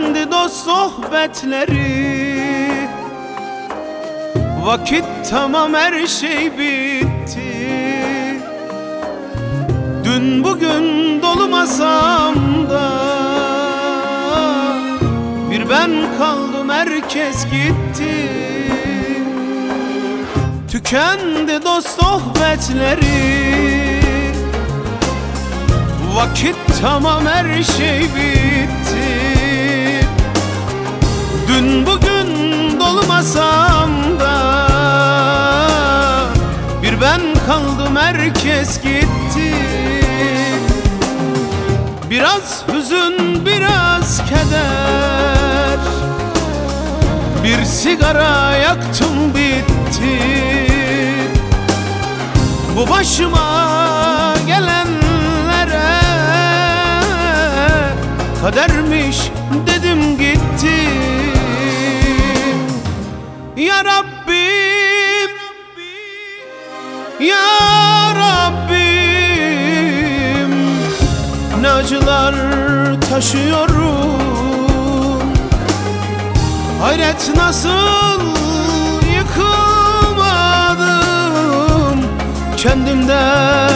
Tükendi dost sohbetleri, vakit tamam her şey bitti. Dün bugün dolu masamda bir ben kaldım, herkes gitti. Tükendi dost sohbetleri, vakit tamam her şey bitti. Dün bugün dolu masamda bir ben kaldım, herkes gitti. Biraz hüzün, biraz keder, bir sigara yaktım, bitti. Bu başıma gelenlere kadermiş dedim, gitti. Ya Rabbim, Ya Rabbim, ne acılar taşıyorum. Hayret nasıl yıkılmadım, kendimde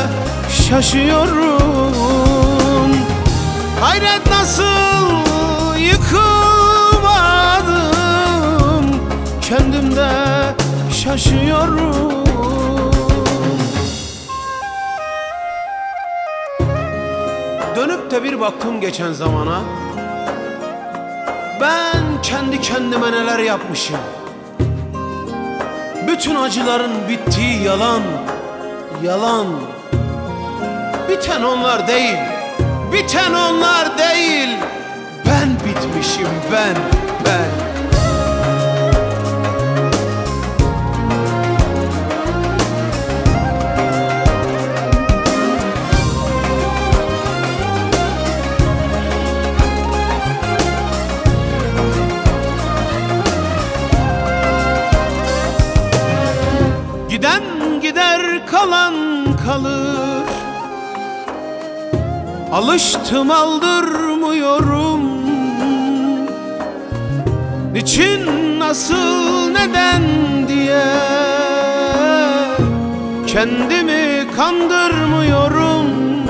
şaşıyorum. Hayret nasıl yıkılmadım, kendimde şaşıyorum. Dönüp de bir baktım geçen zamana, ben kendi kendime neler yapmışım. Bütün acıların bittiği yalan, yalan. Biten onlar değil, biten onlar değil. Ben bitmişim, ben. Giden gider, kalan kalır. Alıştım, aldırmıyorum. Niçin, nasıl, neden diye kendimi kandırmıyorum.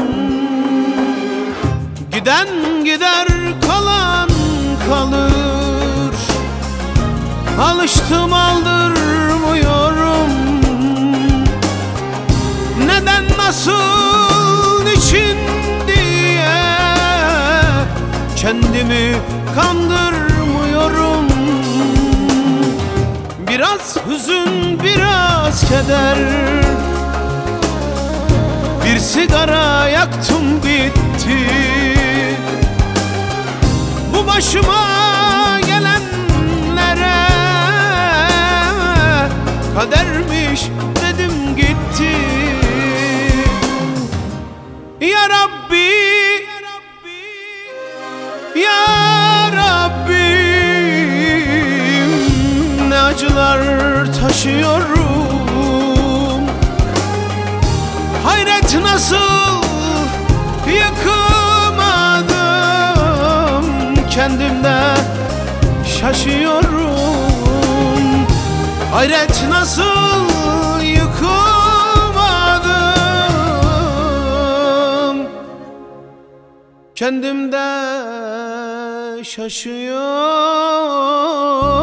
Giden gider, kalan kalır. Alıştım, aldırmıyorum. Neden, nasıl, niçin diye kendimi kandırmıyorum. Biraz hüzün, biraz keder, bir sigara yaktım, bitti. Bu başıma gelenlere kadermiş dedim, gitti. Ya Rabbi, Ya Rabbim, ne acılar taşıyorum. Hayret nasıl yıkılmadım, kendimde şaşıyorum. Hayret nasıl yıkılmadım, kendimde şaşıyorum.